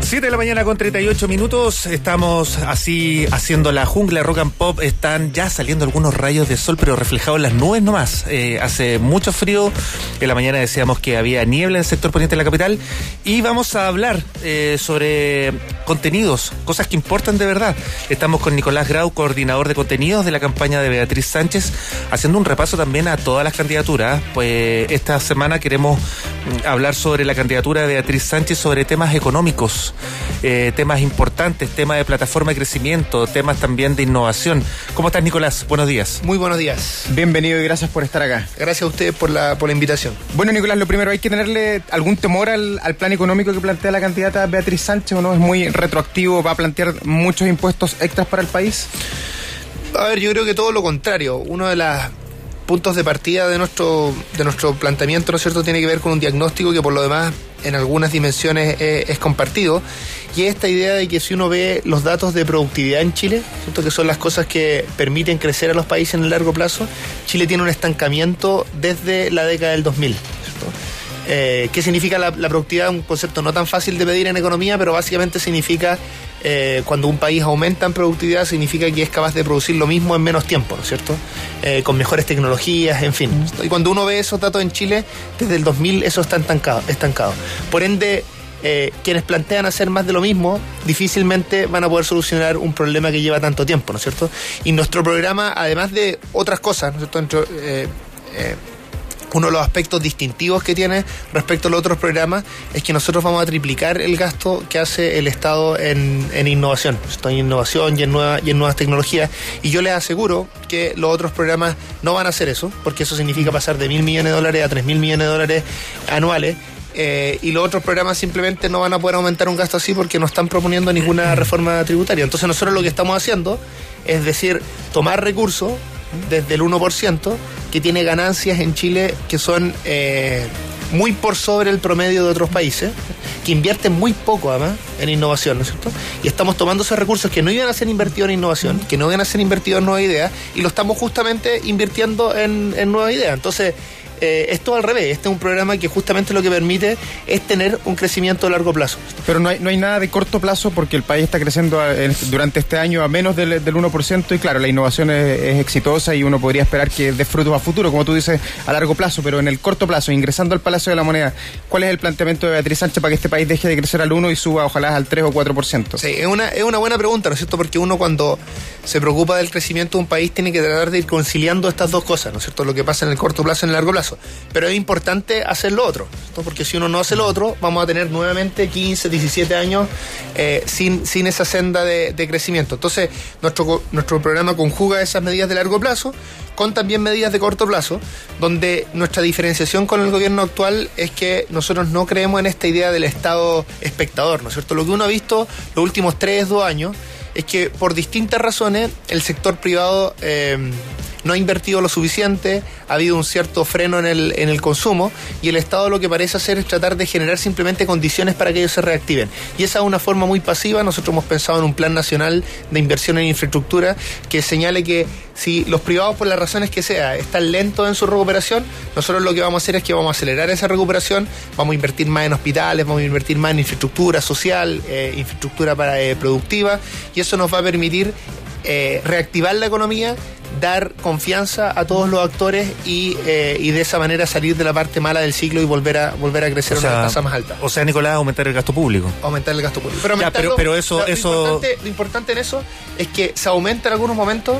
7 de la mañana con 38 minutos, estamos así haciendo la jungla rock and pop, están ya saliendo algunos rayos de sol, pero reflejados en las nubes nomás. Hace mucho frío, en la mañana decíamos que había niebla en el sector poniente de la capital, y vamos a hablar sobre contenidos, cosas que importan de verdad. Estamos con Nicolás Grau, coordinador de contenidos de la campaña de Beatriz Sánchez, haciendo un repaso también a todas las candidaturas. Pues esta semana queremos hablar sobre la candidatura de Beatriz Sánchez, sobre temas económicos, temas importantes, temas de plataforma de crecimiento, temas también de innovación. ¿Cómo estás, Nicolás? Buenos días. Muy buenos días. Bienvenido y gracias por estar acá. Gracias a ustedes por la invitación. Bueno, Nicolás, lo primero, ¿hay que tenerle algún temor al plan económico que plantea la candidata Beatriz Sánchez, o no? ¿Es muy retroactivo? ¿Va a plantear muchos impuestos extras para el país? A ver, yo creo que todo lo contrario. Uno de los puntos de partida de nuestro planteamiento, ¿no es cierto?, tiene que ver con un diagnóstico que por lo demás en algunas dimensiones es compartido, y es esta idea de que si uno ve los datos de productividad en Chile, ¿cierto?, que son las cosas que permiten crecer a los países en el largo plazo, Chile tiene un estancamiento desde la década del 2000, ¿cierto? ¿Qué significa la productividad? Un concepto no tan fácil de medir en economía, pero básicamente significa cuando un país aumenta en productividad, significa que es capaz de producir lo mismo en menos tiempo, ¿no es cierto? Con mejores tecnologías, en fin. Y cuando uno ve esos datos en Chile, desde el 2000 eso está estancado. Por ende, quienes plantean hacer más de lo mismo difícilmente van a poder solucionar un problema que lleva tanto tiempo, ¿no es cierto? Y nuestro programa, además de otras cosas, ¿no es cierto?, uno de los aspectos distintivos que tiene respecto a los otros programas es que nosotros vamos a triplicar el gasto que hace el Estado en innovación. En innovación y en nuevas tecnologías. Y yo les aseguro que los otros programas no van a hacer eso, porque eso significa pasar de $1.000 millones a $3.000 millones anuales. Y los otros programas simplemente no van a poder aumentar un gasto así porque no están proponiendo ninguna reforma tributaria. Entonces nosotros lo que estamos haciendo es decir, tomar recursos desde el 1%, que tiene ganancias en Chile que son muy por sobre el promedio de otros países, que invierten muy poco además en innovación, ¿no es cierto? Y estamos tomando esos recursos que no iban a ser invertidos en innovación, que no iban a ser invertidos en nuevas ideas, y lo estamos justamente invirtiendo en nuevas ideas. Entonces, es todo al revés. Este es un programa que justamente lo que permite es tener un crecimiento a largo plazo. Pero no hay nada de corto plazo, porque el país está creciendo durante este año a menos del 1%, y claro, la innovación es exitosa y uno podría esperar que dé frutos a futuro, como tú dices, a largo plazo. Pero en el corto plazo, ingresando al Palacio de la Moneda, ¿cuál es el planteamiento de Beatriz Sánchez para que este país deje de crecer al 1% y suba ojalá al 3 o 4%? Sí, es una buena pregunta, ¿no es cierto? Porque uno, cuando se preocupa del crecimiento de un país, tiene que tratar de ir conciliando estas dos cosas, ¿no es cierto? Lo que pasa en el corto plazo y en el largo plazo. Pero es importante hacer lo otro, ¿no? Porque si uno no hace lo otro, vamos a tener nuevamente 15, 17 años sin esa senda de crecimiento. Entonces, nuestro programa conjuga esas medidas de largo plazo con también medidas de corto plazo, donde nuestra diferenciación con el gobierno actual es que nosotros no creemos en esta idea del Estado espectador, ¿no es cierto? Lo que uno ha visto los últimos 2 años es que por distintas razones el sector privado no ha invertido lo suficiente, ha habido un cierto freno en el consumo, y el Estado lo que parece hacer es tratar de generar simplemente condiciones para que ellos se reactiven. Y esa es una forma muy pasiva. Nosotros hemos pensado en un plan nacional de inversión en infraestructura que señale que si los privados, por las razones que sea, están lentos en su recuperación, nosotros lo que vamos a hacer es que vamos a acelerar esa recuperación, vamos a invertir más en hospitales, vamos a invertir más en infraestructura social, infraestructura productiva, y eso nos va a permitir reactivar la economía, dar confianza a todos los actores y de esa manera salir de la parte mala del ciclo y volver a crecer a una tasa más alta. O sea, Nicolás, aumentar el gasto público. Aumentar el gasto público. Pero eso... Lo importante en eso es que se aumenta en algunos momentos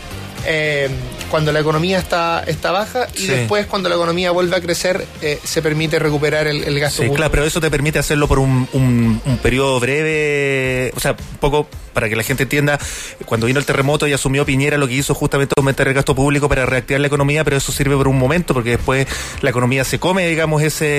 cuando la economía está baja, y después, cuando la economía vuelve a crecer, se permite recuperar el gasto público. Claro, pero eso te permite hacerlo por un periodo breve, o sea, un poco para que la gente entienda. Cuando vino el terremoto y asumió Piñera, lo que hizo justamente aumentar el gasto público para reactivar la economía, pero eso sirve por un momento, porque después la economía se come, digamos,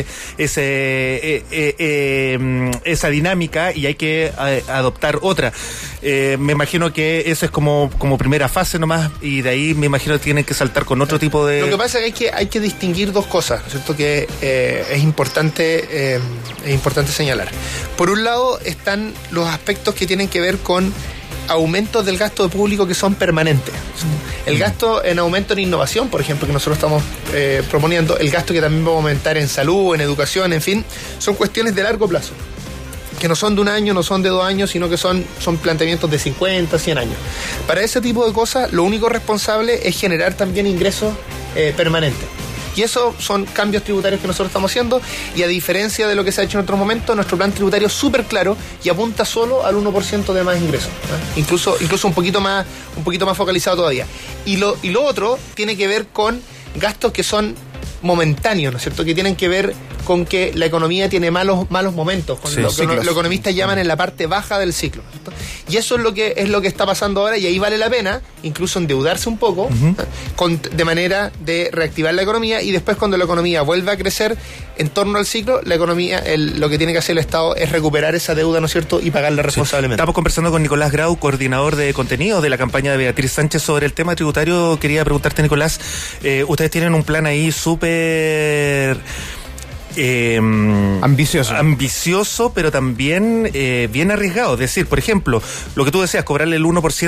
esa dinámica, y hay que adoptar otra. Me imagino que eso es como primera fase nomás, y de ahí me imagino que tienen que saltar con otro tipo de... Lo que pasa es que hay que distinguir dos cosas, ¿no es cierto?, que es importante señalar. Por un lado están los aspectos que tienen que ver con aumentos del gasto público que son permanentes. El gasto en aumento en innovación, por ejemplo, que nosotros estamos proponiendo, el gasto que también va a aumentar en salud, en educación, en fin, son cuestiones de largo plazo. que no son de un año, no son de 2 años, sino que son planteamientos de 50, 100 años. Para ese tipo de cosas, lo único responsable es generar también ingresos permanentes. Y eso son cambios tributarios que nosotros estamos haciendo, y a diferencia de lo que se ha hecho en otros momentos, nuestro plan tributario es súper claro y apunta solo al 1% de más ingresos, ¿no? Incluso un poquito más focalizado todavía. Y lo otro tiene que ver con gastos que son momentáneos, ¿no es cierto?, que tienen que ver con que la economía tiene malos momentos, con lo que los economistas llaman en la parte baja del ciclo, ¿cierto? Y eso es lo que está pasando ahora, y ahí vale la pena incluso endeudarse un poco, de manera de reactivar la economía, y después cuando la economía vuelva a crecer en torno al ciclo, la economía, lo que tiene que hacer el Estado es recuperar esa deuda, ¿no es cierto?, y pagarla responsablemente. Estamos conversando con Nicolás Grau, coordinador de contenidos de la campaña de Beatriz Sánchez sobre el tema tributario. Quería preguntarte, Nicolás, ustedes tienen un plan ahí súper ambicioso, pero también bien arriesgado. Es decir, por ejemplo, lo que tú decías, cobrarle el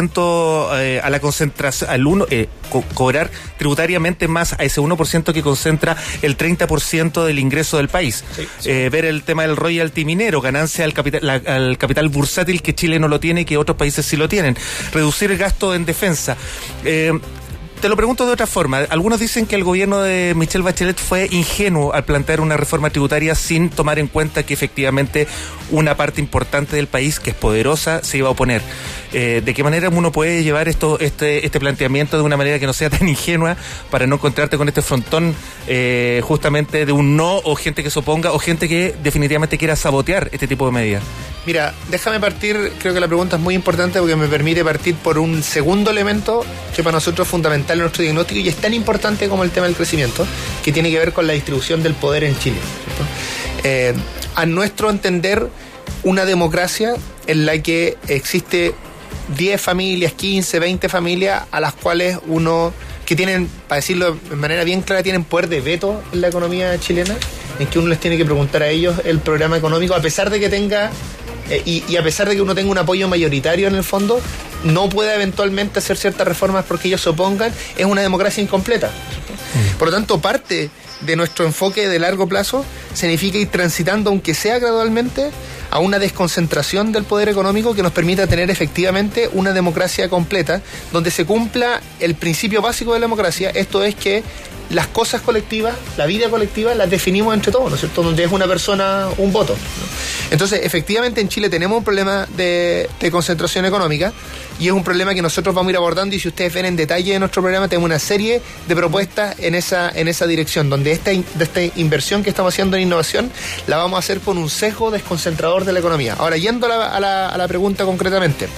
1% a la concentración, cobrar tributariamente más a ese 1% que concentra el 30% del ingreso del país. Sí. Ver el tema del royalty minero, ganancia al capital bursátil, que Chile no lo tiene y que otros países sí lo tienen. Reducir el gasto en defensa. Te lo pregunto de otra forma. Algunos dicen que el gobierno de Michelle Bachelet fue ingenuo al plantear una reforma tributaria sin tomar en cuenta que efectivamente una parte importante del país, que es poderosa, se iba a oponer. ¿De qué manera uno puede llevar este planteamiento de una manera que no sea tan ingenua para no encontrarte con este frontón justamente de un no, o gente que se oponga, o gente que definitivamente quiera sabotear este tipo de medidas? Mira, déjame partir, creo que la pregunta es muy importante porque me permite partir por un segundo elemento que para nosotros es fundamental en nuestro diagnóstico, y es tan importante como el tema del crecimiento, que tiene que ver con la distribución del poder en Chile, ¿cierto? A nuestro entender, una democracia en la que existe 10 familias, 15, 20 familias a las cuales que tienen, para decirlo de manera bien clara, tienen poder de veto en la economía chilena, en que uno les tiene que preguntar a ellos el programa económico, a pesar de que tenga y a pesar de que uno tenga un apoyo mayoritario en el fondo, no pueda eventualmente hacer ciertas reformas porque ellos se opongan. Es una democracia incompleta, ¿cierto? Por lo tanto, parte de nuestro enfoque de largo plazo significa ir transitando, aunque sea gradualmente, a una desconcentración del poder económico que nos permita tener efectivamente una democracia completa, donde se cumpla el principio básico de la democracia. Esto es que las cosas colectivas, la vida colectiva, las definimos entre todos, ¿no es cierto?, donde es una persona, un voto, ¿no? Entonces, efectivamente, en Chile tenemos un problema de concentración económica, y es un problema que nosotros vamos a ir abordando, y si ustedes ven en detalle en nuestro programa, tenemos una serie de propuestas en esa dirección, donde esta inversión que estamos haciendo en innovación la vamos a hacer con un sesgo desconcentrador de la economía. Ahora, yendo a la pregunta concretamente,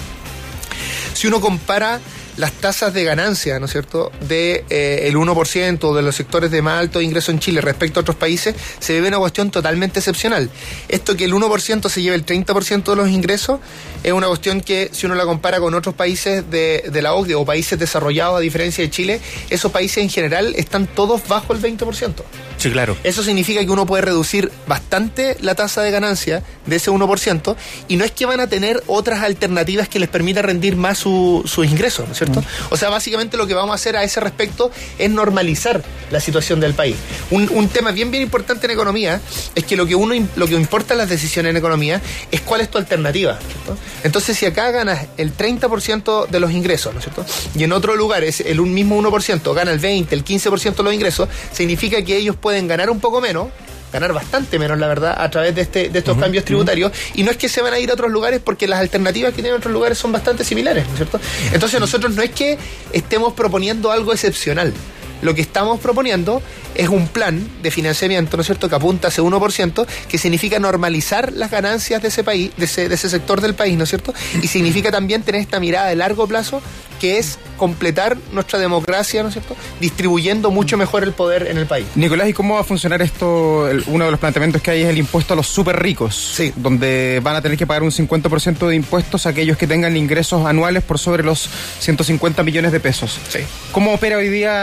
si uno compara las tasas de ganancia, ¿no es cierto?, de el 1% de los sectores de más alto ingreso en Chile respecto a otros países, se ve una cuestión totalmente excepcional. Esto que el 1% se lleve el 30% de los ingresos es una cuestión que, si uno la compara con otros países de la OCDE o países desarrollados, a diferencia de Chile, esos países en general están todos bajo el 20%. Sí, claro. Eso significa que uno puede reducir bastante la tasa de ganancia de ese 1%, y no es que van a tener otras alternativas que les permitan rendir más sus ingresos, ¿no es cierto? O sea, básicamente lo que vamos a hacer a ese respecto es normalizar la situación del país. Un tema bien importante en economía es que lo que importa en las decisiones en economía es cuál es tu alternativa, ¿cierto? Entonces, si acá ganas el 30% de los ingresos, ¿no es cierto?, y en otro lugar es el mismo 1% gana el 20%, el 15% de los ingresos, significa que ellos pueden ganar un poco menos, ganar bastante menos, la verdad, a través de estos cambios tributarios, y no es que se van a ir a otros lugares, porque las alternativas que tienen otros lugares son bastante similares, ¿no es cierto? Entonces, nosotros no es que estemos proponiendo algo excepcional. Lo que estamos proponiendo es un plan de financiamiento, ¿no es cierto?, que apunta a ese 1%, que significa normalizar las ganancias de ese país, de ese sector del país, ¿no es cierto? Y significa también tener esta mirada de largo plazo, que es completar nuestra democracia, ¿no es cierto?, distribuyendo mucho mejor el poder en el país. Nicolás, ¿y cómo va a funcionar esto? Uno de los planteamientos que hay es el impuesto a los súper ricos, sí, donde van a tener que pagar un 50% de impuestos a aquellos que tengan ingresos anuales por sobre los 150 millones de pesos. Sí. ¿Cómo opera hoy día el sistema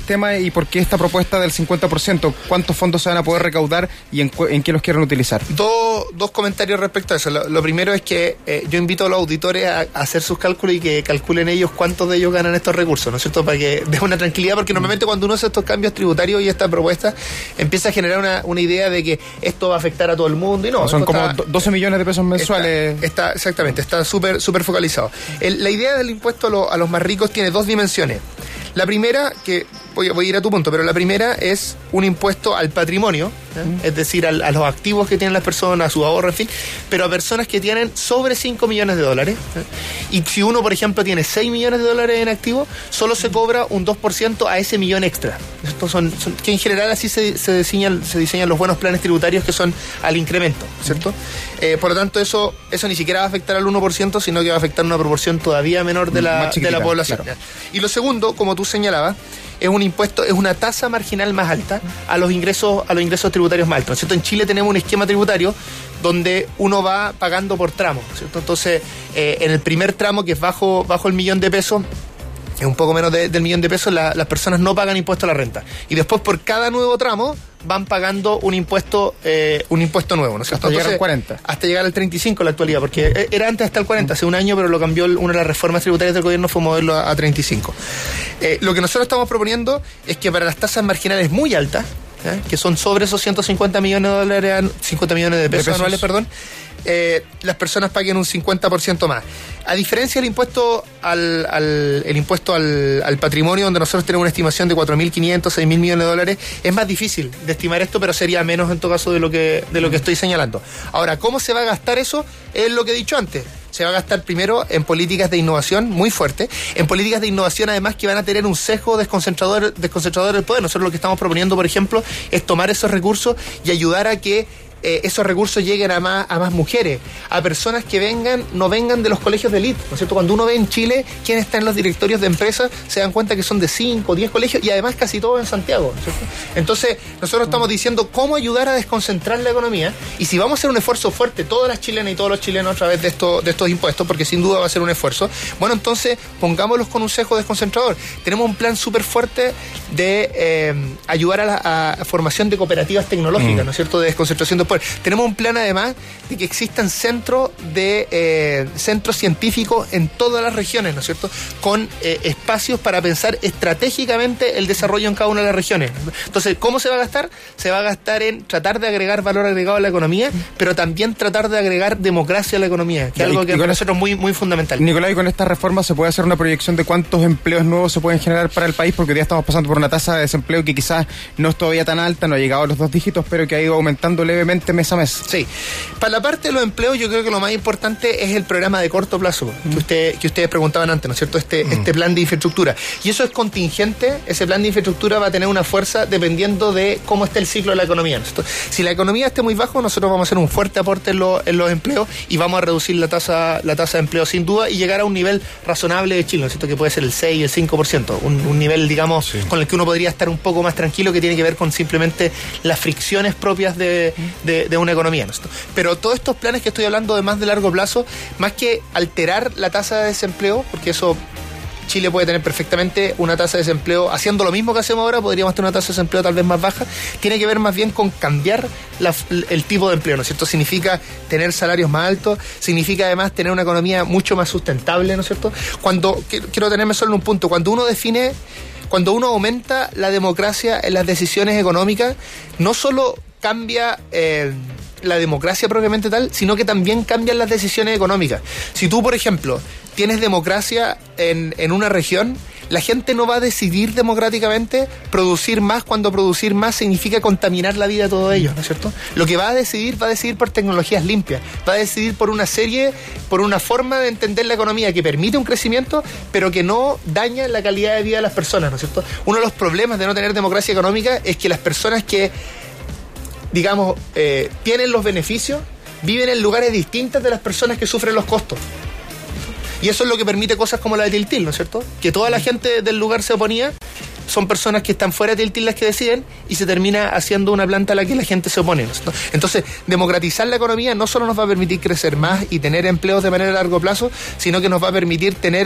sistema y por qué esta propuesta del 50%? ¿Cuántos fondos se van a poder recaudar y en qué los quieren utilizar? Dos comentarios respecto a eso. Lo primero es que yo invito a los auditores a hacer sus cálculos y que calculen ellos cuántos de ellos ganan estos recursos, ¿no es cierto? Para que den una tranquilidad, porque normalmente cuando uno hace estos cambios tributarios y esta propuesta, empieza a generar una idea de que esto va a afectar a todo el mundo y no. Son como 12 millones de pesos mensuales. Exactamente, está súper focalizado. La idea del impuesto a los más ricos tiene dos dimensiones. La primera, que voy a ir a tu punto, pero la primera es un impuesto al patrimonio, es decir, a los activos que tienen las personas, a su ahorro, en fin, pero a personas que tienen sobre 5 millones de dólares. Y si uno, por ejemplo, tiene 6 millones de dólares en activos, solo se cobra un 2% a ese millón extra. Estos son que en general así se diseñan los buenos planes tributarios, que son al incremento, ¿cierto? Por lo tanto, eso ni siquiera va a afectar al 1%, sino que va a afectar una proporción todavía menor de la población. Claro. Y lo segundo, como tú señalabas, es un impuesto, es una tasa marginal más alta a los ingresos tributarios más altos, ¿cierto? En Chile tenemos un esquema tributario donde uno va pagando por tramos, ¿cierto? Entonces, en el primer tramo, que es bajo el millón de pesos, es un poco menos del millón de pesos, las personas no pagan impuesto a la renta. Y después, por cada nuevo tramo, van pagando un impuesto nuevo, ¿no es cierto? Hasta llegar al 40. Hasta llegar al 35 en la actualidad, porque era antes hasta el 40, hace un año, pero lo cambió una de las reformas tributarias del gobierno, fue moverlo a 35. Lo que nosotros estamos proponiendo es que para las tasas marginales muy altas, que son sobre esos 150 millones de dólares, 50 millones de pesos anuales, perdón, las personas paguen un 50% más. A diferencia del impuesto al patrimonio, donde nosotros tenemos una estimación de 4.500, 6.000 millones de dólares, es más difícil de estimar esto, pero sería menos en todo caso de lo que estoy señalando. Ahora, ¿cómo se va a gastar eso? Es lo que he dicho antes. Se va a gastar primero en políticas de innovación muy fuerte, en políticas de innovación además que van a tener un sesgo desconcentrador del poder. Nosotros lo que estamos proponiendo, por ejemplo, es tomar esos recursos y ayudar a que esos recursos lleguen a más mujeres, a personas que no vengan de los colegios de élite, ¿no es cierto? Cuando uno ve en Chile quién está en los directorios de empresas, se dan cuenta que son de 5 o 10 colegios y además casi todos en Santiago, ¿no es cierto? Entonces, nosotros estamos diciendo cómo ayudar a desconcentrar la economía, y si vamos a hacer un esfuerzo fuerte, todas las chilenas y todos los chilenos a través de estos impuestos, porque sin duda va a ser un esfuerzo, bueno, entonces pongámoslos con un sesgo desconcentrador. Tenemos un plan súper fuerte de ayudar a formación de cooperativas tecnológicas, ¿no es cierto?, de desconcentración de poder. Tenemos un plan además de que existan centros científicos en todas las regiones, ¿no es cierto?, con espacios para pensar estratégicamente el desarrollo en cada una de las regiones. Entonces, ¿cómo se va a gastar? Se va a gastar en tratar de agregar valor agregado a la economía, pero también tratar de agregar democracia a la economía, que es algo que para nosotros es muy, muy fundamental. Nicolás, ¿y con esta reforma se puede hacer una proyección de cuántos empleos nuevos se pueden generar para el país? Porque hoy día estamos pasando por una tasa de desempleo que quizás no es todavía tan alta, no ha llegado a los 2 dígitos, pero que ha ido aumentando levemente mes a mes. Sí. Para la parte de los empleos, yo creo que lo más importante es el programa de corto plazo que ustedes preguntaban antes, ¿no es cierto? Este plan de infraestructura. Y eso es contingente. Ese plan de infraestructura va a tener una fuerza dependiendo de cómo esté el ciclo de la economía, ¿no es cierto? Si la economía esté muy bajo, nosotros vamos a hacer un fuerte aporte en los empleos y vamos a reducir la tasa de empleo sin duda y llegar a un nivel razonable de Chile, ¿no es cierto?, que puede ser el 6 y el 5%, un nivel, digamos, sí, con el que uno podría estar un poco más tranquilo, que tiene que ver con simplemente las fricciones propias de una economía, ¿no? Pero todos estos planes que estoy hablando de más de largo plazo, más que alterar la tasa de desempleo, porque eso Chile puede tener perfectamente una tasa de desempleo, haciendo lo mismo que hacemos ahora, podríamos tener una tasa de desempleo tal vez más baja, tiene que ver más bien con cambiar el tipo de empleo, ¿no es cierto? Significa tener salarios más altos, significa además tener una economía mucho más sustentable, ¿no es cierto? Quiero tenerme solo en un punto, cuando uno aumenta la democracia en las decisiones económicas, no solo cambia la democracia propiamente tal, sino que también cambian las decisiones económicas. Si tú, por ejemplo, tienes democracia en una región, la gente no va a decidir democráticamente producir más cuando producir más significa contaminar la vida de todos ellos, ¿no es cierto? Lo que va a decidir por tecnologías limpias, va a decidir por una forma de entender la economía que permite un crecimiento, pero que no daña la calidad de vida de las personas, ¿no es cierto? Uno de los problemas de no tener democracia económica es que las personas que, digamos, tienen los beneficios, viven en lugares distintos de las personas que sufren los costos. Y eso es lo que permite cosas como la de Tiltil, ¿no es cierto? Que toda la gente del lugar se oponía, son personas que están fuera de Tiltil las que deciden, y se termina haciendo una planta a la que la gente se opone, ¿no es cierto? Entonces, democratizar la economía no solo nos va a permitir crecer más y tener empleos de manera a largo plazo, sino que nos va a permitir tener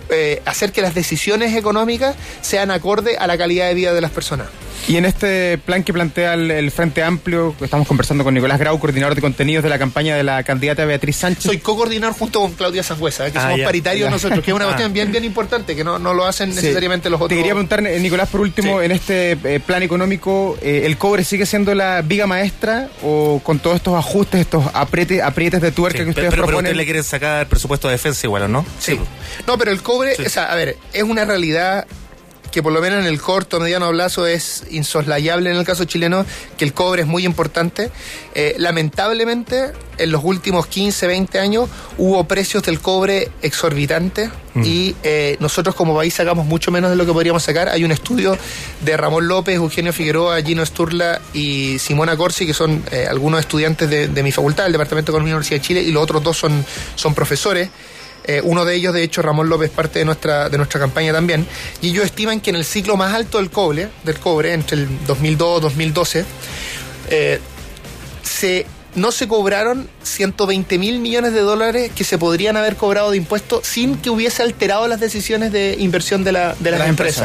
hacer que las decisiones económicas sean acorde a la calidad de vida de las personas. Y en este plan que plantea el Frente Amplio, estamos conversando con Nicolás Grau, coordinador de contenidos de la campaña de la candidata Beatriz Sánchez. Soy co-coordinador junto con Claudia Sangüesa, que somos paritarios nosotros, que es una cuestión bien importante, que no lo hacen necesariamente los otros. Te quería preguntar, Nicolás, por último, en este plan económico, ¿el cobre sigue siendo la viga maestra o con todos estos ajustes, estos aprietes de tuerca que ustedes proponen? Pero ustedes le quieren sacar presupuesto de defensa igual, ¿o no? Sí. No, pero el cobre, o sea, a ver, es una realidad que por lo menos en el corto, mediano plazo es insoslayable en el caso chileno, que el cobre es muy importante. Lamentablemente, en los últimos 15, 20 años, hubo precios del cobre exorbitantes y nosotros como país sacamos mucho menos de lo que podríamos sacar. Hay un estudio de Ramón López, Eugenio Figueroa, Gino Sturla y Simona Corsi, que son algunos estudiantes de mi facultad, del Departamento de Economía de la Universidad de Chile, y los otros dos son profesores. Uno de ellos, de hecho, Ramón López, parte de nuestra campaña también, y ellos estiman que en el ciclo más alto del cobre entre el 2002 y 2012, no se cobraron 120 mil millones de dólares que se podrían haber cobrado de impuestos sin que hubiese alterado las decisiones de inversión de las empresas.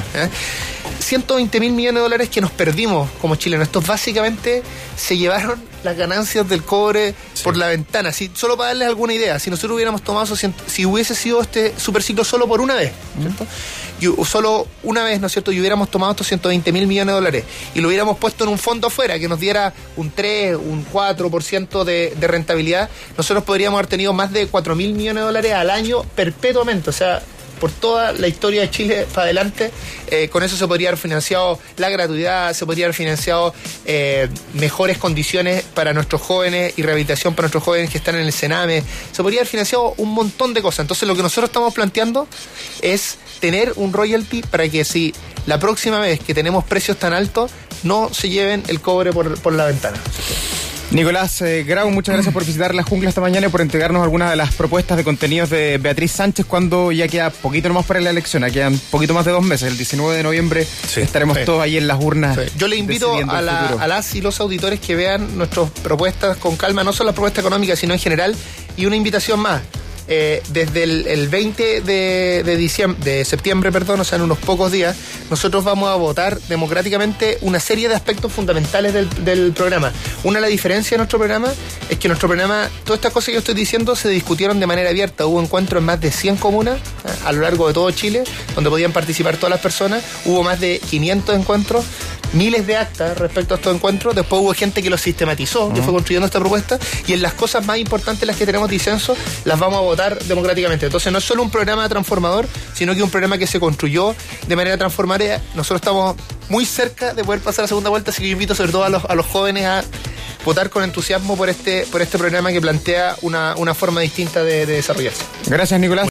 120 mil millones de dólares que nos perdimos como chilenos. Estos básicamente se llevaron las ganancias del cobre por la ventana. Solo para darles alguna idea, si nosotros hubiéramos tomado si hubiese sido este superciclo solo por una vez, ¿cierto? Y solo una vez, ¿no es cierto? Y hubiéramos tomado estos 120 mil millones de dólares y lo hubiéramos puesto en un fondo afuera que nos diera un 3, un 4% de rentabilidad, nosotros podríamos haber tenido más de 4 mil millones de dólares al año perpetuamente. O sea, por toda la historia de Chile para adelante, con eso se podría haber financiado la gratuidad, se podría haber financiado mejores condiciones para nuestros jóvenes y rehabilitación para nuestros jóvenes que están en el Sename, se podría haber financiado un montón de cosas. Entonces lo que nosotros estamos planteando es tener un royalty para que si la próxima vez que tenemos precios tan altos no se lleven el cobre por la ventana. Nicolás Grau, muchas gracias por visitar La Jungla esta mañana y por entregarnos algunas de las propuestas de contenidos de Beatriz Sánchez, cuando ya queda poquito nomás para la elección, quedan poquito más de 2 meses, el 19 de noviembre estaremos todos ahí en las urnas. Yo le invito a las y los auditores que vean nuestras propuestas con calma, no solo las propuestas económicas, sino en general, y una invitación más. Desde el 20 de septiembre, o sea, en unos pocos días, nosotros vamos a votar democráticamente una serie de aspectos fundamentales del programa. Una de las diferencias de nuestro programa es que nuestro programa, todas estas cosas que yo estoy diciendo se discutieron de manera abierta. Hubo encuentros en más de 100 comunas a lo largo de todo Chile, donde podían participar todas las personas. Hubo más de 500 encuentros, miles de actas respecto a estos encuentros. Después hubo gente que los sistematizó, que fue construyendo esta propuesta, y en las cosas más importantes, las que tenemos disenso, las vamos a votar democráticamente. Entonces no es solo un programa transformador, sino que un programa que se construyó de manera transformadora. Nosotros estamos muy cerca de poder pasar a la segunda vuelta, así que yo invito sobre todo a los jóvenes a votar con entusiasmo por este programa que plantea una forma distinta de desarrollarse. Gracias, Nicolás.